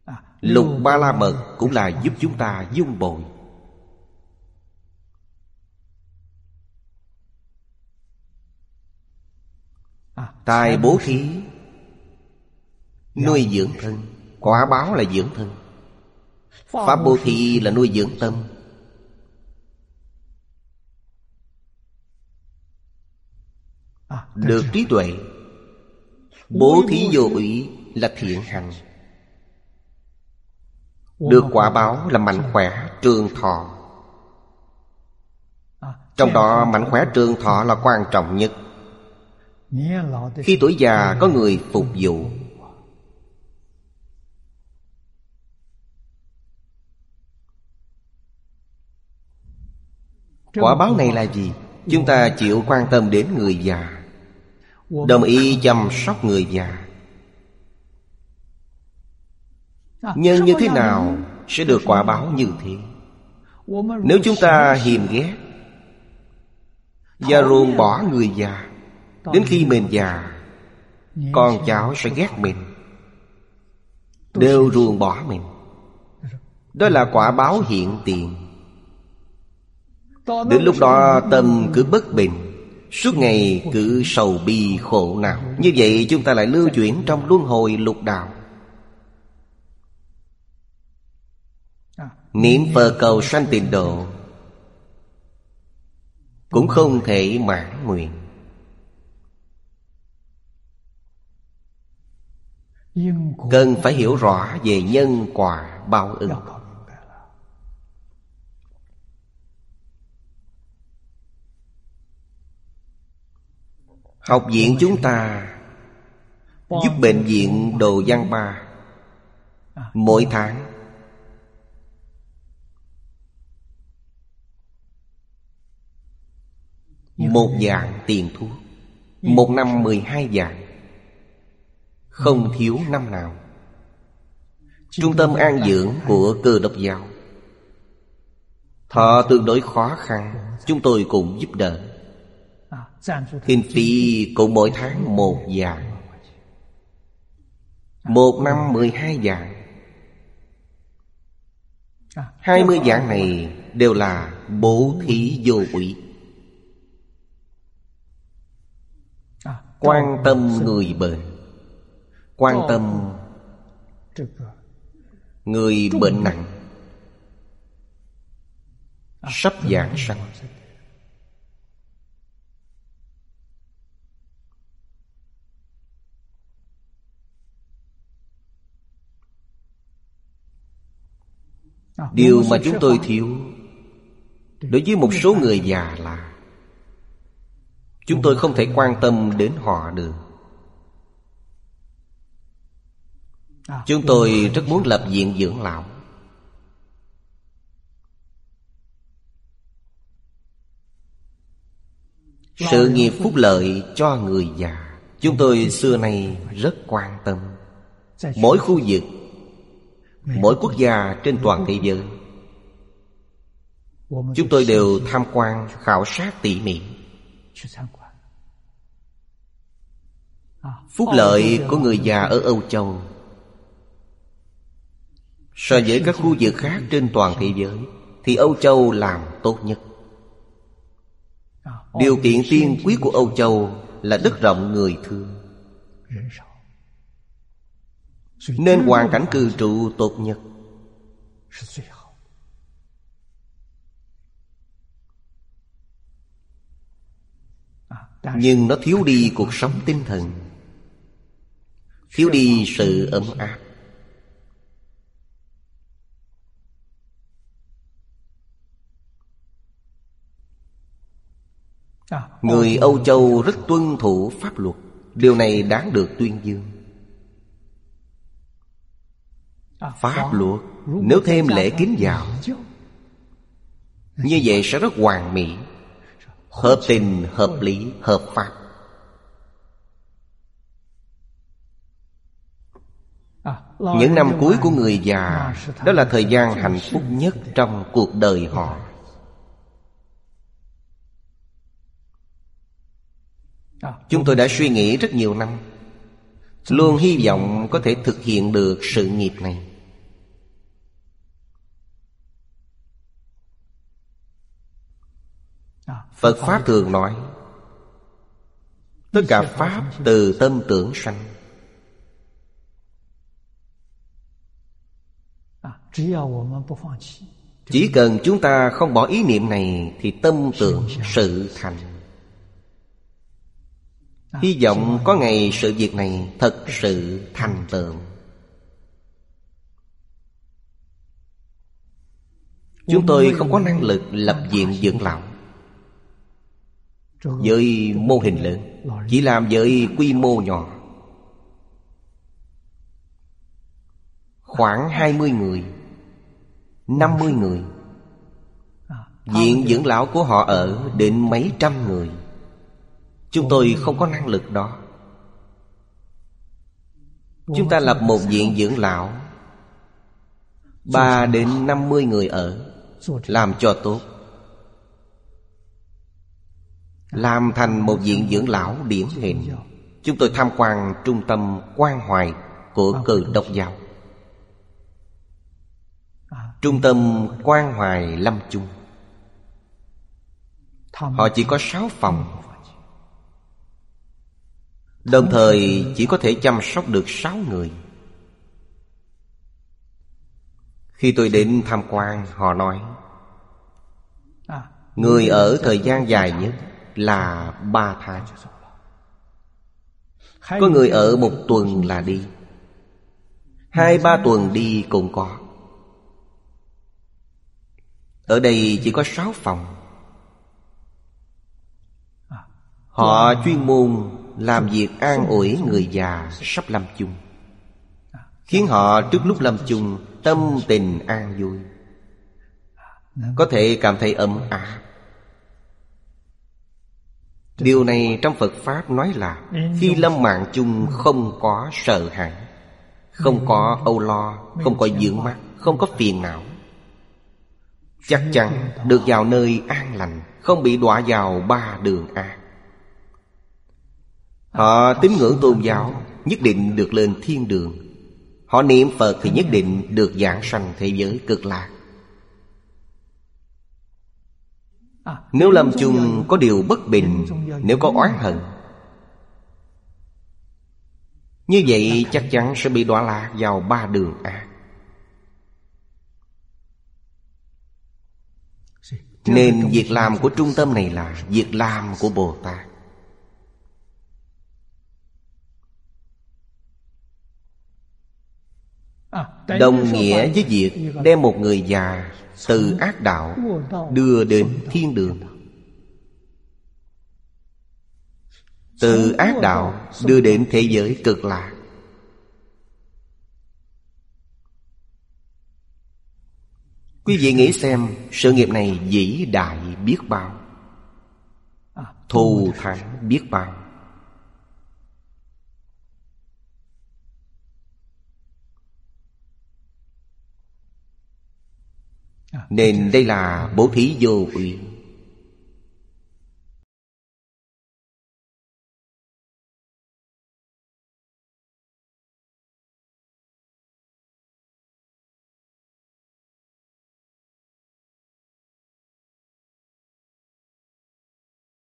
Lục Ba La Mật cũng là giúp chúng ta dung bồi. Tài bố thí nuôi dưỡng thân, quả báo là dưỡng thân. Pháp bố thí là nuôi dưỡng tâm. Được trí tuệ. Bố thí vô ủy là thiện hành. Được quả báo là mạnh khỏe trường thọ. Trong đó mạnh khỏe trường thọ là quan trọng nhất. Khi tuổi già có người phục vụ. Quả báo này là gì? Chúng ta chịu quan tâm đến người già, đồng ý chăm sóc người già. Nhân như thế nào sẽ được quả báo như thế? Nếu chúng ta hiềm ghét và ruồng bỏ người già, đến khi mình già, con cháu sẽ ghét mình, đều ruồng bỏ mình. Đó là quả báo hiện tiền. Đến lúc đó tâm cứ bất bình, suốt ngày cứ sầu bi khổ não. Như vậy chúng ta lại lưu chuyển trong luân hồi lục đạo. Niệm Phật cầu sanh tịnh độ cũng không thể mãn nguyện. Cần phải hiểu rõ về nhân quả báo ứng. Học viện chúng ta giúp bệnh viện Đồ Giang Ba mỗi tháng một vạn tiền thuốc. Một năm 12 vạn, không thiếu năm nào. Trung tâm an dưỡng của Cơ Đốc giáo, thọ tương đối khó khăn, chúng tôi cũng giúp đỡ. Kinh phí cũng mỗi tháng 1 vạn, một năm 12 vạn. 20 vạn này đều là bố thí vô ủy. Quan tâm người bệnh, quan tâm người bệnh nặng, sắp giảng sanh. Điều mà chúng tôi thiếu đối với một số người già là chúng tôi không thể quan tâm đến họ được. Chúng tôi rất muốn lập viện dưỡng lão. Sự nghiệp phúc lợi cho người già, chúng tôi xưa nay rất quan tâm. Mỗi khu vực, mỗi quốc gia trên toàn thế giới, chúng tôi đều tham quan, khảo sát tỉ mỉ. Phúc lợi của người già ở Âu Châu so với các khu vực khác trên toàn thế giới thì Âu Châu làm tốt nhất. Điều kiện tiên quyết của Âu Châu là đất rộng người thương, nên hoàn cảnh cư trụ tốt nhất. Nhưng nó thiếu đi cuộc sống tinh thần, thiếu đi sự ấm áp. Người Âu Châu rất tuân thủ pháp luật. Điều này đáng được tuyên dương. Pháp luật nếu thêm lễ kính vào, như vậy sẽ rất hoàn mỹ, hợp tình, hợp lý, hợp pháp. Những năm cuối của người già, đó là thời gian hạnh phúc nhất trong cuộc đời họ. Chúng tôi đã suy nghĩ rất nhiều năm, luôn hy vọng có thể thực hiện được sự nghiệp này. Phật Pháp thường nói tất cả Pháp từ tâm tưởng sanh. Chỉ cần chúng ta không bỏ ý niệm này thì tâm tưởng sự thành. Hy vọng có ngày sự việc này thật sự thành tựu. Chúng tôi không có năng lực lập viện dưỡng lão với mô hình lớn, chỉ làm với quy mô nhỏ, khoảng 20 người, 50 người. Viện dưỡng lão của họ ở đến mấy trăm người. Chúng tôi không có năng lực đó. Chúng ta lập một viện dưỡng lão 3 đến 50 người ở, làm cho tốt, làm thành một viện dưỡng lão điển hình. Chúng tôi tham quan trung tâm Quan Hoài của Cừ Đốc giáo, trung tâm Quan Hoài Lâm Chung. Họ chỉ có 6 phòng, đồng thời chỉ có thể chăm sóc được 6 người. Khi tôi đến tham quan, họ nói người ở thời gian dài nhất là 3 tháng. Có người ở 1 tuần là đi, 2-3 tuần đi cũng có. Ở đây chỉ có 6 phòng. Họ chuyên môn làm việc an ủi người già sắp lâm chung, khiến họ trước lúc lâm chung tâm tình an vui, có thể cảm thấy ấm áp. Điều này trong Phật Pháp nói là khi lâm mạng chung không có sợ hãi, không có âu lo, không có vướng mắc, không có phiền não, chắc chắn được vào nơi an lành, không bị đọa vào 3 đường ác. Họ tín ngưỡng tôn giáo nhất định được lên thiên đường. Họ niệm Phật thì nhất định được giảng sanh thế giới cực lạc. Nếu lâm chung có điều bất bình, nếu có oán hận, như vậy chắc chắn sẽ bị đọa lạc vào 3 đường ác. Nên việc làm của trung tâm này là việc làm của Bồ Tát. Đồng nghĩa với việc đem một người già từ ác đạo đưa đến thiên đường, từ ác đạo đưa đến thế giới cực lạc. Quý vị nghĩ xem, sự nghiệp này vĩ đại biết bao, thù thắng biết bao. Nên đây là bố thí vô ủy.